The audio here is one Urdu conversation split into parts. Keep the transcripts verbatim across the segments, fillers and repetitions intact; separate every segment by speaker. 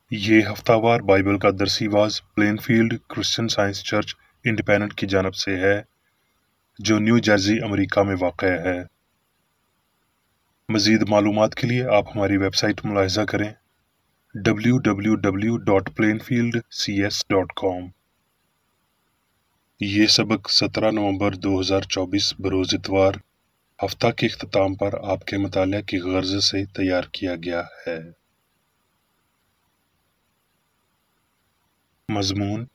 Speaker 1: یہ ہفتہ وار بائبل کا درسی واز Plainfield Christian Science Church Independent کی جانب سے ہے جو نیو جرسی امریکہ میں واقع ہے۔ مزید معلومات کے لیے آپ ہماری ویب سائٹ ملاحظہ کریں W W W dot plainfield C S dot com. یہ سبق سترہ نومبر دو ہزار چوبیس بروز اتوار ہفتہ کے اختتام پر آپ کے مطالعہ کی غرض سے تیار کیا گیا ہے۔ مضمون: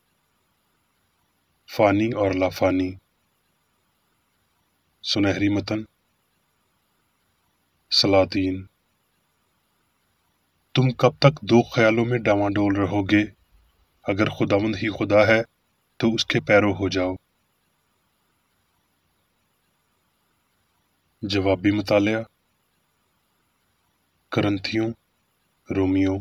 Speaker 1: فانی اور لافانی۔ سنہری متن: سلاطین۔ تم کب تک دو خیالوں میں ڈاواں ڈول رہو گے؟ اگر خداوند ہی خدا ہے تو اس کے پیرو ہو جاؤ۔ جوابی مطالعہ: کرنتھیوں، رومیو۔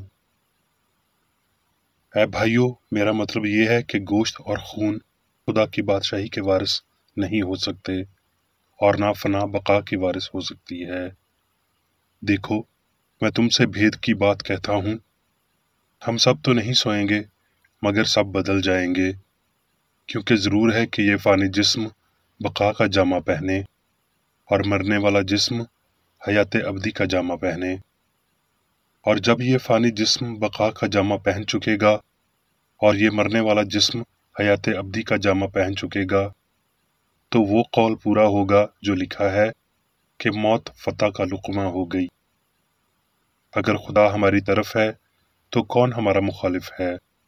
Speaker 1: اے بھائیو، میرا مطلب یہ ہے کہ گوشت اور خون خدا کی بادشاہی کے وارث نہیں ہو سکتے اور نہ فنا بقا کی وارث ہو سکتی ہے۔ دیکھو، میں تم سے بھید کی بات کہتا ہوں، ہم سب تو نہیں سوئیں گے مگر سب بدل جائیں گے، کیونکہ ضرور ہے کہ یہ فانی جسم بقا کا جامہ پہنے اور مرنے والا جسم حیات ابدی کا جامہ پہنے۔ اور جب یہ فانی جسم بقا کا جامہ پہن چکے گا اور یہ مرنے والا جسم حیات ابدی کا جامہ پہن چکے گا تو وہ قول پورا ہوگا جو لکھا ہے کہ موت فتح کا لقمہ ہو گئی۔ اگر خدا ہماری طرف ہے تو کون ہمارا مخالف ہے؟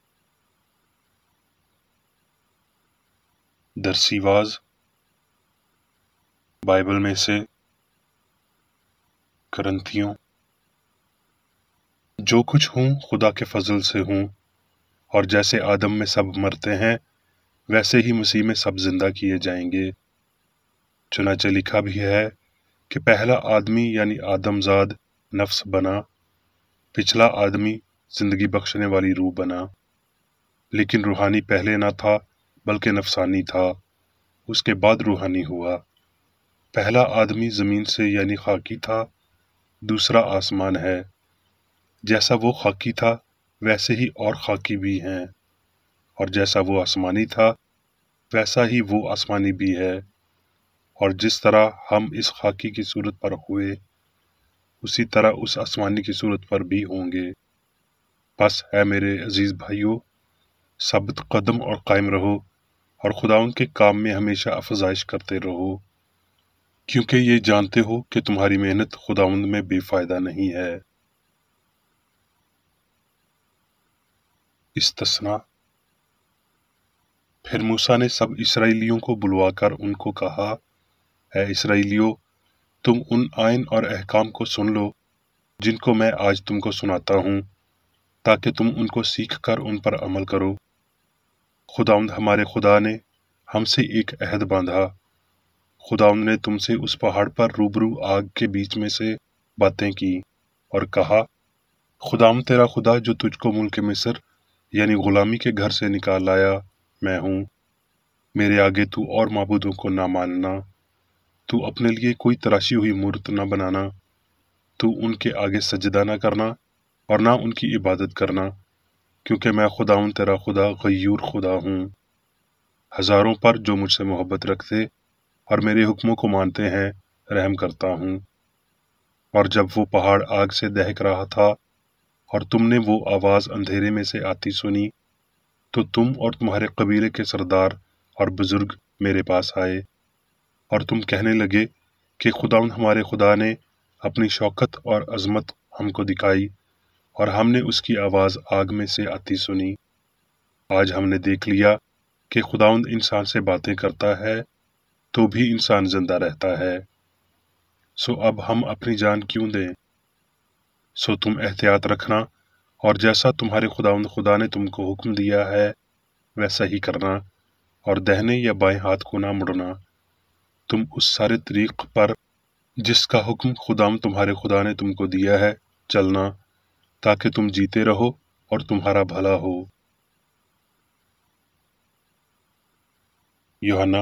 Speaker 1: درسی واز بائبل میں سے کرنتھیوں۔ جو کچھ ہوں خدا کے فضل سے ہوں، اور جیسے آدم میں سب مرتے ہیں ویسے ہی مسیح میں سب زندہ کیے جائیں گے۔ چنانچہ لکھا بھی ہے کہ پہلا آدمی یعنی آدم زاد نفس بنا، پچھلا آدمی زندگی بخشنے والی روح بنا، لیکن روحانی پہلے نہ تھا بلکہ نفسانی تھا، اس کے بعد روحانی ہوا۔ پہلا آدمی زمین سے یعنی خاکی تھا، دوسرا آسمان ہے۔ جیسا وہ خاکی تھا ویسے ہی اور خاکی بھی ہیں، اور جیسا وہ آسمانی تھا ویسا ہی وہ آسمانی بھی ہے۔ اور جس طرح ہم اس خاکی کی صورت پر ہوئے اسی طرح اس آسمانی کی صورت پر بھی ہوں گے۔ بس اے میرے عزیز بھائیو، ثابت قدم اور قائم رہو اور خداوند کے کام میں ہمیشہ افزائش کرتے رہو، کیونکہ یہ جانتے ہو کہ تمہاری محنت خداوند میں بے فائدہ نہیں ہے۔ استثناء: پھر موسیٰ نے سب اسرائیلیوں کو بلوا کر ان کو کہا، اے اسرائیلیو، تم ان آئین اور احکام کو سن لو جن کو میں آج تم کو سناتا ہوں، تاکہ تم ان کو سیکھ کر ان پر عمل کرو۔ خداوند ہمارے خدا نے ہم سے ایک عہد باندھا۔ خداوند نے تم سے اس پہاڑ پر روبرو آگ کے بیچ میں سے باتیں کی اور کہا، خداوند تیرا خدا جو تجھ کو ملک مصر یعنی غلامی کے گھر سے نکال لایا میں ہوں۔ میرے آگے تو اور معبودوں کو نہ ماننا، تو اپنے لیے کوئی تراشی ہوئی مورت نہ بنانا، تو ان کے آگے سجدہ نہ کرنا اور نہ ان کی عبادت کرنا، کیونکہ میں خداوند تیرا خدا غیور خدا ہوں، ہزاروں پر جو مجھ سے محبت رکھتے اور میرے حکموں کو مانتے ہیں رحم کرتا ہوں۔ اور جب وہ پہاڑ آگ سے دہک رہا تھا اور تم نے وہ آواز اندھیرے میں سے آتی سنی تو تم اور تمہارے قبیلے کے سردار اور بزرگ میرے پاس آئے، اور تم کہنے لگے کہ خداوند ہمارے خدا نے اپنی شوکت اور عظمت ہم کو دکھائی اور ہم نے اس کی آواز آگ میں سے آتی سنی۔ آج ہم نے دیکھ لیا کہ خداوند انسان سے باتیں کرتا ہے تو بھی انسان زندہ رہتا ہے، سو اب ہم اپنی جان کیوں دیں؟ سو تم احتیاط رکھنا اور جیسا تمہارے خداوند خدا نے تم کو حکم دیا ہے ویسا ہی کرنا، اور دہنے یا بائیں ہاتھ کو نہ مڑنا۔ تم اس سارے طریق پر جس کا حکم خداوند تمہارے خدا نے تم کو دیا ہے چلنا، تاکہ تم جیتے رہو اور تمہارا بھلا ہو۔ یوحنا: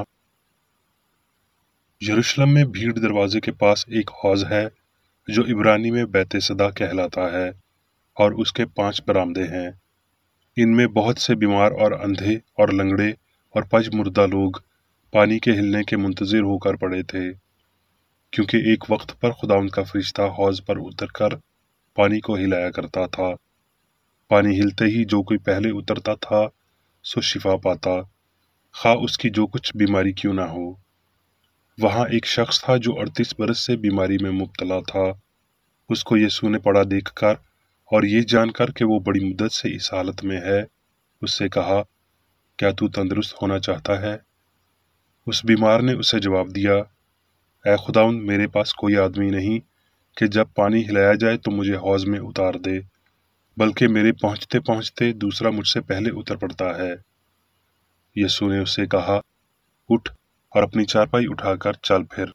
Speaker 1: یروشلم میں بھیڑ دروازے کے پاس ایک حوض ہے جو عبرانی میں بیت صدا کہلاتا ہے، اور اس کے پانچ برآمدے ہیں۔ ان میں بہت سے بیمار اور اندھے اور لنگڑے اور پج مردہ لوگ پانی کے ہلنے کے منتظر ہو کر پڑے تھے، کیونکہ ایک وقت پر خداوند کا فرشتہ حوض پر اتر کر پانی کو ہلایا کرتا تھا۔ پانی ہلتے ہی جو کوئی پہلے اترتا تھا سو شفا پاتا، خواہ اس کی جو کچھ بیماری کیوں نہ ہو۔ وہاں ایک شخص تھا جو اڑتیس برس سے بیماری میں مبتلا تھا۔ اس کو یسوع نے پڑا دیکھ کر اور یہ جان کر کہ وہ بڑی مدت سے اس حالت میں ہے، اس سے کہا، کیا تو تندرست ہونا چاہتا ہے؟ اس بیمار نے اسے جواب دیا، اے خداوند، میرے پاس کوئی آدمی نہیں کہ جب پانی ہلایا جائے تو مجھے حوض میں اتار دے، بلکہ میرے پہنچتے پہنچتے دوسرا مجھ سے پہلے اتر پڑتا ہے۔ یسوع نے اسے کہا، اٹھ اور اپنی چارپائی اٹھا کر چل پھر۔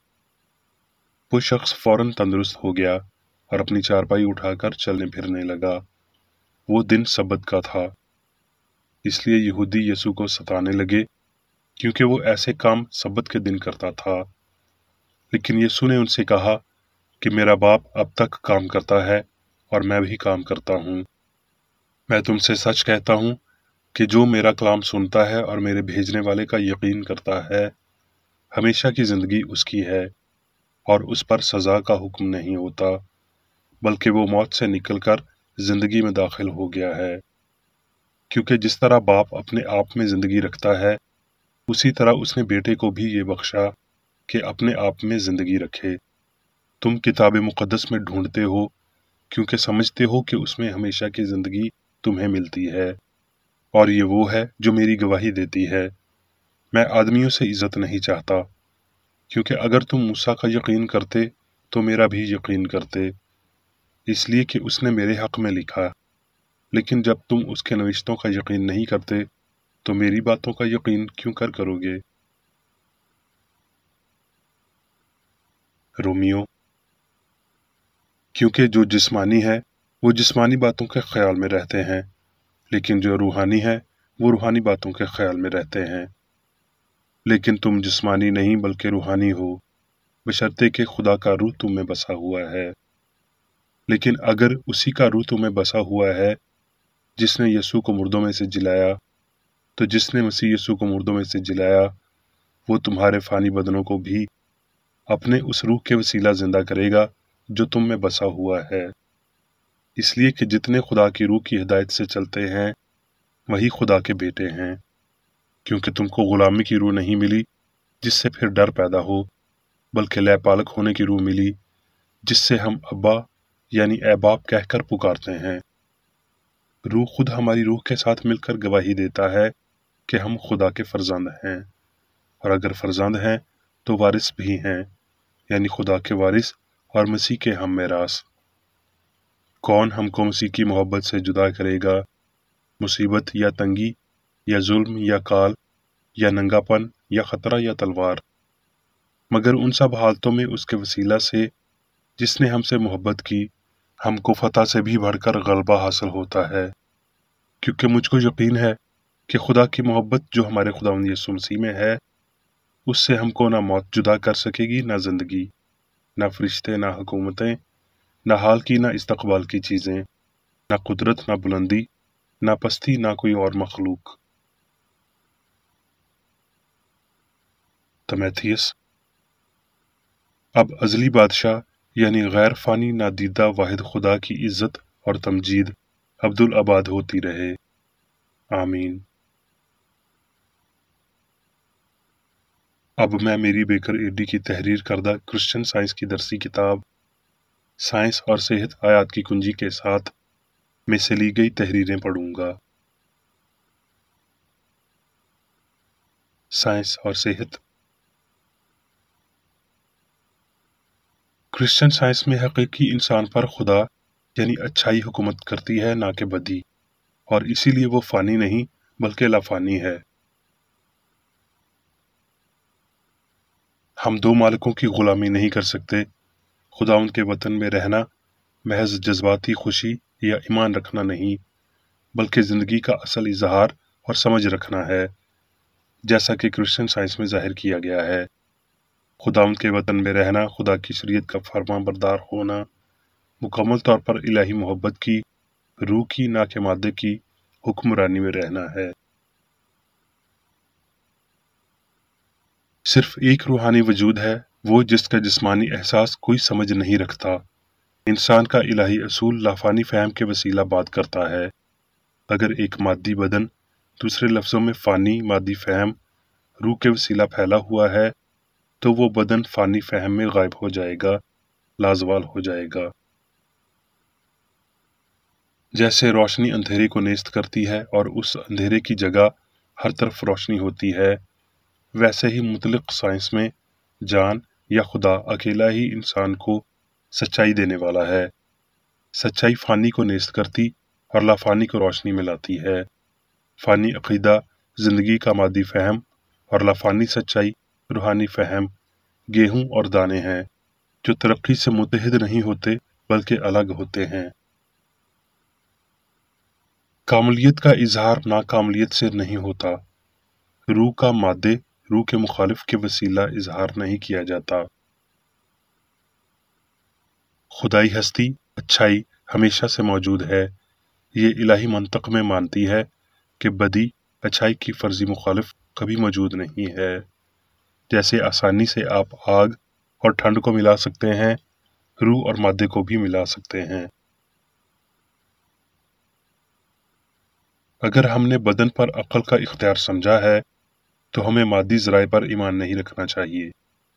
Speaker 1: وہ شخص فوراً تندرست ہو گیا اور اپنی چارپائی اٹھا کر چلنے پھرنے لگا۔ وہ دن سبت کا تھا، اس لیے یہودی یسوع کو ستانے لگے، کیونکہ وہ ایسے کام سبت کے دن کرتا تھا۔ لیکن یسوع نے ان سے کہا کہ میرا باپ اب تک کام کرتا ہے اور میں بھی کام کرتا ہوں۔ میں تم سے سچ کہتا ہوں کہ جو میرا کلام سنتا ہے اور میرے بھیجنے والے کا یقین کرتا ہے، ہمیشہ کی زندگی اس کی ہے اور اس پر سزا کا حکم نہیں ہوتا، بلکہ وہ موت سے نکل کر زندگی میں داخل ہو گیا ہے۔ کیونکہ جس طرح باپ اپنے آپ میں زندگی رکھتا ہے، اسی طرح اس نے بیٹے کو بھی یہ بخشا کہ اپنے آپ میں زندگی رکھے۔ تم کتاب مقدس میں ڈھونڈتے ہو کیونکہ سمجھتے ہو کہ اس میں ہمیشہ کی زندگی تمہیں ملتی ہے، اور یہ وہ ہے جو میری گواہی دیتی ہے۔ میں آدمیوں سے عزت نہیں چاہتا، کیونکہ اگر تم موسیٰ کا یقین کرتے تو میرا بھی یقین کرتے، اس لیے کہ اس نے میرے حق میں لکھا۔ لیکن جب تم اس کے نوشتوں کا یقین نہیں کرتے تو میری باتوں کا یقین کیوں کر کرو گے؟ رومیو، کیونکہ جو جسمانی ہے وہ جسمانی باتوں کے خیال میں رہتے ہیں، لیکن جو روحانی ہے وہ روحانی باتوں کے خیال میں رہتے ہیں۔ لیکن تم جسمانی نہیں بلکہ روحانی ہو، بشرطے کہ خدا کا روح تم میں بسا ہوا ہے۔ لیکن اگر اسی کا روح تم میں بسا ہوا ہے جس نے یسوع کو مردوں میں سے جلایا، تو جس نے مسیح یسوع کو مردوں میں سے جلایا وہ تمہارے فانی بدنوں کو بھی اپنے اس روح کے وسیلہ زندہ کرے گا جو تم میں بسا ہوا ہے۔ اس لیے کہ جتنے خدا کی روح کی ہدایت سے چلتے ہیں وہی خدا کے بیٹے ہیں، کیونکہ تم کو غلامی کی روح نہیں ملی جس سے پھر ڈر پیدا ہو، بلکہ لے پالک ہونے کی روح ملی جس سے ہم ابا یعنی اے باپ کہہ کر پکارتے ہیں۔ روح خود ہماری روح کے ساتھ مل کر گواہی دیتا ہے کہ ہم خدا کے فرزند ہیں، اور اگر فرزند ہیں تو وارث بھی ہیں، یعنی خدا کے وارث اور مسیح کے ہم میراث۔ کون ہم کو مسیح کی محبت سے جدا کرے گا؟ مصیبت یا تنگی یا ظلم یا کال یا ننگا پن یا خطرہ یا تلوار؟ مگر ان سب حالتوں میں اس کے وسیلہ سے جس نے ہم سے محبت کی، ہم کو فتح سے بھی بڑھ کر غلبہ حاصل ہوتا ہے۔ کیونکہ مجھ کو یقین ہے کہ خدا کی محبت جو ہمارے خداوند یسوع مسیح میں ہے، اس سے ہم کو نہ موت جدا کر سکے گی، نہ زندگی، نہ فرشتے، نہ حکومتیں، نہ حال کی نہ استقبال کی چیزیں، نہ قدرت، نہ بلندی، نہ پستی، نہ کوئی اور مخلوق۔ تمیتھیس۔ اب ازلی بادشاہ یعنی غیر فانی نادیدہ واحد خدا کی عزت اور تمجید عبدالآباد ہوتی رہے، آمین۔ اب میں میری بیکر ایڈی کی تحریر کردہ کرسچن سائنس کی درسی کتاب سائنس اور صحت آیات کی کنجی کے ساتھ میں سے لی گئی تحریریں پڑھوں گا۔ سائنس اور صحت۔ کرسچن سائنس میں حقیقی انسان پر خدا یعنی اچھائی حکومت کرتی ہے، نہ کہ بدی، اور اسی لیے وہ فانی نہیں بلکہ لافانی ہے۔ ہم دو مالکوں کی غلامی نہیں کر سکتے۔ خداوند کے وطن میں رہنا محض جذباتی خوشی یا ایمان رکھنا نہیں، بلکہ زندگی کا اصل اظہار اور سمجھ رکھنا ہے، جیسا کہ کرسچن سائنس میں ظاہر کیا گیا ہے۔ خداوند کے وطن میں رہنا، خدا کی شریعت کا فرمان بردار ہونا، مکمل طور پر الہی محبت کی روح کی نہ کہ مادے کی حکمرانی میں رہنا ہے۔ صرف ایک روحانی وجود ہے، وہ جس کا جسمانی احساس کوئی سمجھ نہیں رکھتا۔ انسان کا الہی اصول لافانی فہم کے وسیلہ بات کرتا ہے۔ اگر ایک مادی بدن، دوسرے لفظوں میں فانی مادی فہم، روح کے وسیلہ پھیلا ہوا ہے تو وہ بدن فانی فہم میں غائب ہو جائے گا، لازوال ہو جائے گا۔ جیسے روشنی اندھیرے کو نیست کرتی ہے اور اس اندھیرے کی جگہ ہر طرف روشنی ہوتی ہے، ویسے ہی مطلق سائنس میں جان یا خدا اکیلا ہی انسان کو سچائی دینے والا ہے۔ سچائی فانی کو نیست کرتی اور لافانی کو روشنی میں لاتی ہے۔ فانی عقیدہ زندگی کا مادی فہم اور لافانی سچائی روحانی فہم گیہوں اور دانے ہیں، جو ترقی سے متحد نہیں ہوتے بلکہ الگ ہوتے ہیں۔ کاملیت کا اظہار ناکاملیت سے نہیں ہوتا۔ روح کا مادے روح کے مخالف کے وسیلہ اظہار نہیں کیا جاتا۔ خدائی ہستی اچھائی ہمیشہ سے موجود ہے۔ یہ الہی منطق میں مانتی ہے کہ بدی اچھائی کی فرضی مخالف کبھی موجود نہیں ہے۔ جیسے آسانی سے آپ آگ اور ٹھنڈ کو ملا سکتے ہیں، روح اور مادے کو بھی ملا سکتے ہیں۔ اگر ہم نے بدن پر عقل کا اختیار سمجھا ہے تو ہمیں مادی ذرائع پر ایمان نہیں رکھنا چاہیے۔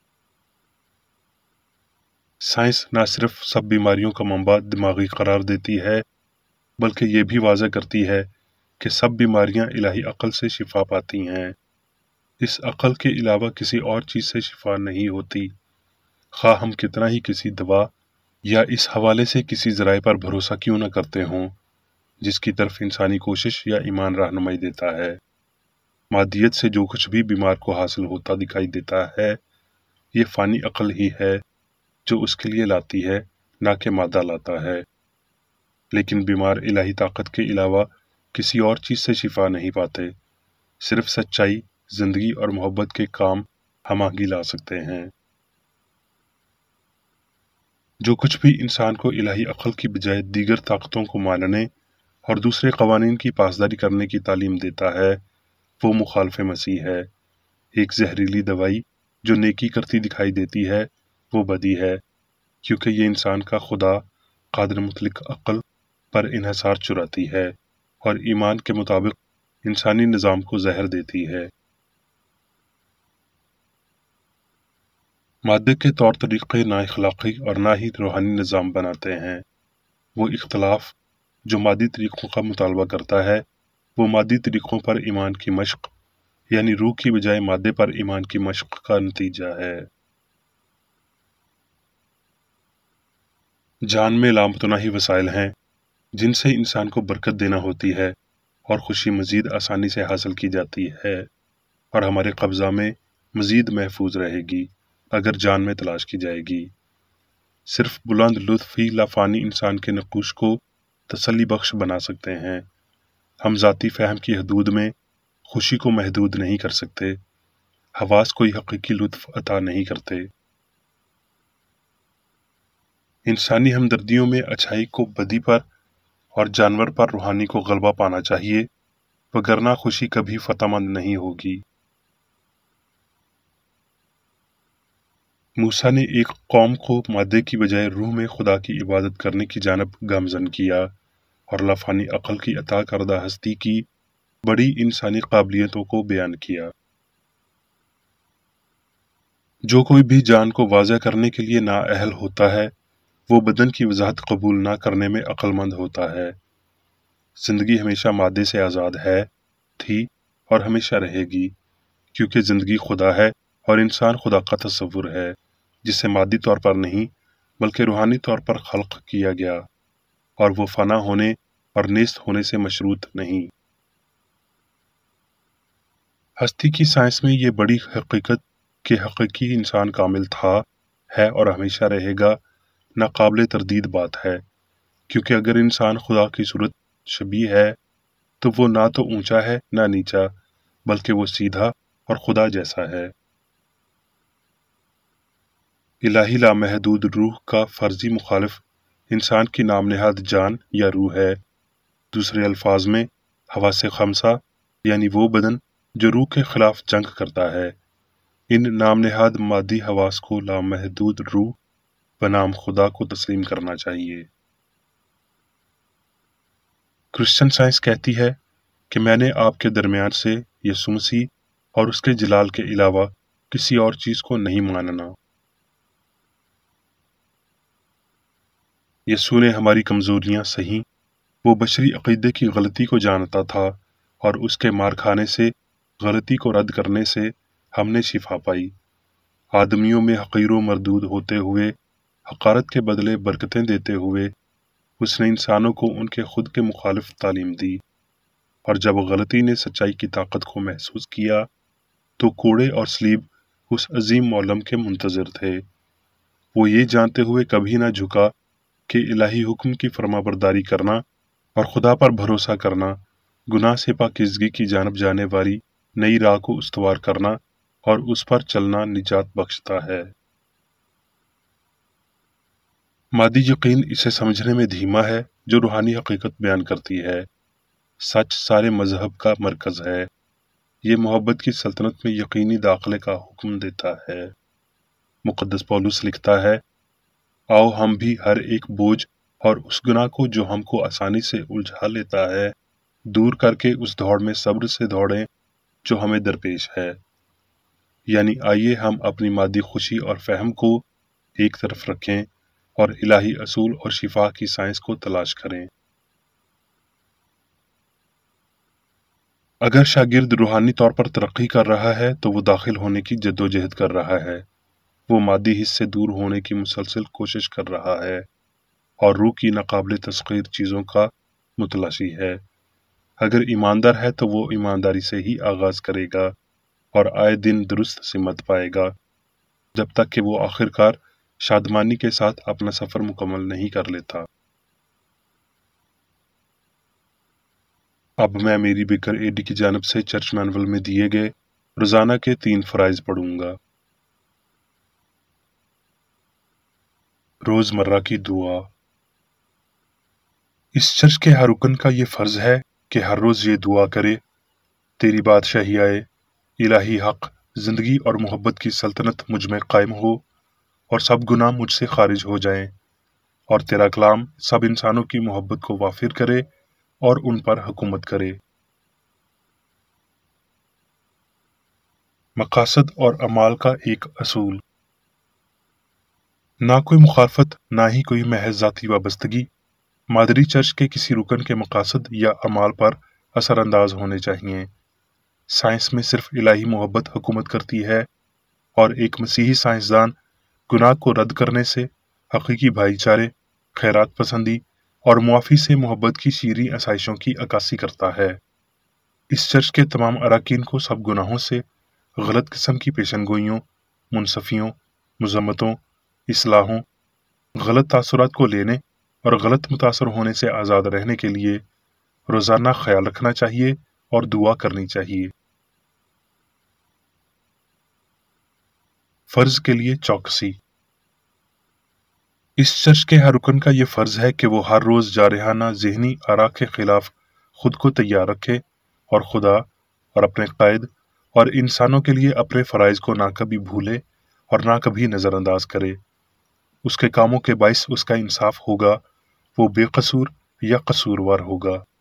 Speaker 1: سائنس نہ صرف سب بیماریوں کا منبع دماغی قرار دیتی ہے، بلکہ یہ بھی واضح کرتی ہے کہ سب بیماریاں الہی عقل سے شفا پاتی ہیں۔ اس عقل کے علاوہ کسی اور چیز سے شفا نہیں ہوتی، خواہ ہم کتنا ہی کسی دوا یا اس حوالے سے کسی ذرائع پر بھروسہ کیوں نہ کرتے ہوں جس کی طرف انسانی کوشش یا ایمان رہنمائی دیتا ہے۔ مادیت سے جو کچھ بھی بیمار کو حاصل ہوتا دکھائی دیتا ہے، یہ فانی عقل ہی ہے جو اس کے لیے لاتی ہے، نہ کہ مادہ لاتا ہے۔ لیکن بیمار الہی طاقت کے علاوہ کسی اور چیز سے شفا نہیں پاتے، صرف سچائی، زندگی اور محبت کے کام ہم آہنگی لا سکتے ہیں۔ جو کچھ بھی انسان کو الہی عقل کی بجائے دیگر طاقتوں کو ماننے اور دوسرے قوانین کی پاسداری کرنے کی تعلیم دیتا ہے، وہ مخالف مسیح ہے۔ ایک زہریلی دوائی جو نیکی کرتی دکھائی دیتی ہے، وہ بدی ہے، کیونکہ یہ انسان کا خدا قادر مطلق عقل پر انحصار چراتی ہے اور ایمان کے مطابق انسانی نظام کو زہر دیتی ہے۔ مادے کے طور طریقے نہ اخلاقی اور نہ ہی روحانی نظام بناتے ہیں۔ وہ اختلاف جو مادی طریقوں کا مطالبہ کرتا ہے، وہ مادی طریقوں پر ایمان کی مشق، یعنی روح کی بجائے مادے پر ایمان کی مشق کا نتیجہ ہے۔ جان میں لامتناہی وسائل ہیں جن سے انسان کو برکت دینا ہوتی ہے اور خوشی مزید آسانی سے حاصل کی جاتی ہے، اور ہمارے قبضہ میں مزید محفوظ رہے گی اگر جان میں تلاش کی جائے گی۔ صرف بلند لطف ہی لافانی انسان کے نقوش کو تسلی بخش بنا سکتے ہیں۔ ہم ذاتی فہم کی حدود میں خوشی کو محدود نہیں کر سکتے، حواس کوئی حقیقی لطف عطا نہیں کرتے۔ انسانی ہمدردیوں میں اچھائی کو بدی پر اور جانور پر روحانی کو غلبہ پانا چاہیے، وگرنہ خوشی کبھی فتح مند نہیں ہوگی۔ موسیٰ نے ایک قوم کو مادے کی بجائے روح میں خدا کی عبادت کرنے کی جانب گامزن کیا اور لافانی عقل کی عطا کردہ ہستی کی بڑی انسانی قابلیتوں کو بیان کیا۔ جو کوئی بھی جان کو واضح کرنے کے لیے نااہل ہوتا ہے، وہ بدن کی وضاحت قبول نہ کرنے میں عقل مند ہوتا ہے۔ زندگی ہمیشہ مادے سے آزاد ہے، تھی اور ہمیشہ رہے گی، کیونکہ زندگی خدا ہے اور انسان خدا کا تصور ہے جسے مادی طور پر نہیں بلکہ روحانی طور پر خلق کیا گیا، اور وہ فنا ہونے اور نیست ہونے سے مشروط نہیں۔ ہستی کی سائنس میں یہ بڑی حقیقت کہ حقیقی انسان کامل تھا، ہے اور ہمیشہ رہے گا ناقابل تردید بات ہے، کیونکہ اگر انسان خدا کی صورت شبیہ ہے تو وہ نہ تو اونچا ہے نہ نیچا، بلکہ وہ سیدھا اور خدا جیسا ہے۔ الہی لامحدود روح کا فرضی مخالف انسان کی نام نہاد جان یا روح ہے، دوسرے الفاظ میں حواس خمسہ یعنی وہ بدن جو روح کے خلاف جنگ کرتا ہے، ان نام نہاد مادی حواس کو لامحدود روح بنام خدا کو تسلیم کرنا چاہیے۔ کرسچن سائنس کہتی ہے کہ میں نے آپ کے درمیان سے یسوع مسیح اور اس کے جلال کے علاوہ کسی اور چیز کو نہیں ماننا۔ یسوع نے ہماری کمزوریاں سہی، وہ بشری عقیدے کی غلطی کو جانتا تھا اور اس کے مار کھانے سے، غلطی کو رد کرنے سے ہم نے شفا پائی۔ آدمیوں میں حقیر و مردود ہوتے ہوئے، حقارت کے بدلے برکتیں دیتے ہوئے، اس نے انسانوں کو ان کے خود کے مخالف تعلیم دی، اور جب غلطی نے سچائی کی طاقت کو محسوس کیا تو کوڑے اور سلیب اس عظیم معلم کے منتظر تھے۔ وہ یہ جانتے ہوئے کبھی نہ جھکا کہ الہی حکم کی فرمانبرداری کرنا اور خدا پر بھروسہ کرنا، گناہ سے پاکیزگی کی جانب جانے والی نئی راہ کو استوار کرنا اور اس پر چلنا نجات بخشتا ہے۔ مادی یقین اسے سمجھنے میں دھیما ہے جو روحانی حقیقت بیان کرتی ہے۔ سچ سارے مذہب کا مرکز ہے۔ یہ محبت کی سلطنت میں یقینی داخلے کا حکم دیتا ہے۔ مقدس پولس لکھتا ہے، آؤ ہم بھی ہر ایک بوجھ اور اس گناہ کو جو ہم کو آسانی سے الجھا لیتا ہے دور کر کے اس دوڑ میں صبر سے دوڑیں جو ہمیں درپیش ہے۔ یعنی آئیے ہم اپنی مادی خوشی اور فہم کو ایک طرف رکھیں اور الہی اصول اور شفا کی سائنس کو تلاش کریں۔ اگر شاگرد روحانی طور پر ترقی کر رہا ہے تو وہ داخل ہونے کی جدوجہد کر رہا ہے، وہ مادی حص سے دور ہونے کی مسلسل کوشش کر رہا ہے اور روح کی ناقابل تسخیر چیزوں کا متلاشی ہے۔ اگر ایماندار ہے تو وہ ایمانداری سے ہی آغاز کرے گا اور آئے دن درست سمت پائے گا، جب تک کہ وہ آخرکار شادمانی کے ساتھ اپنا سفر مکمل نہیں کر لیتا۔ اب میں میری بیکر ایڈی کی جانب سے چرچ مینول میں دیے گئے روزانہ کے تین فرائض پڑھوں گا۔ روزمرہ کی دعا۔ اس چرچ کے ہر رکن کا یہ فرض ہے کہ ہر روز یہ دعا کرے، تیری بادشاہی آئے، الہی حق، زندگی اور محبت کی سلطنت مجھ میں قائم ہو اور سب گناہ مجھ سے خارج ہو جائیں، اور تیرا کلام سب انسانوں کی محبت کو وافر کرے اور ان پر حکومت کرے۔ مقاصد اور اعمال کا ایک اصول۔ نہ کوئی مخالفت، نہ ہی کوئی محض ذاتی وابستگی مادری چرچ کے کسی رکن کے مقاصد یا اعمال پر اثر انداز ہونے چاہیے۔ سائنس میں صرف الہی محبت حکومت کرتی ہے، اور ایک مسیحی سائنسدان گناہ کو رد کرنے سے، حقیقی بھائی چارے، خیرات پسندی اور معافی سے محبت کی شیریں آسائشوں کی عکاسی کرتا ہے۔ اس چرچ کے تمام اراکین کو سب گناہوں سے، غلط قسم کی پیشن گوئیوں، منصفیوں، مذمتوں، اصلاحوں، غلط تاثرات کو لینے اور غلط متاثر ہونے سے آزاد رہنے کے لیے روزانہ خیال رکھنا چاہیے اور دعا کرنی چاہیے۔ فرض کے لیے چوکسی۔ اس چرچ کے ہر رکن کا یہ فرض ہے کہ وہ ہر روز جارحانہ ذہنی آراء کے خلاف خود کو تیار رکھے اور خدا اور اپنے قائد اور انسانوں کے لیے اپنے فرائض کو نہ کبھی بھولے اور نہ کبھی نظر انداز کرے۔ اس کے کاموں کے باعث اس کا انصاف ہوگا، وہ بے قصور یا قصوروار ہوگا۔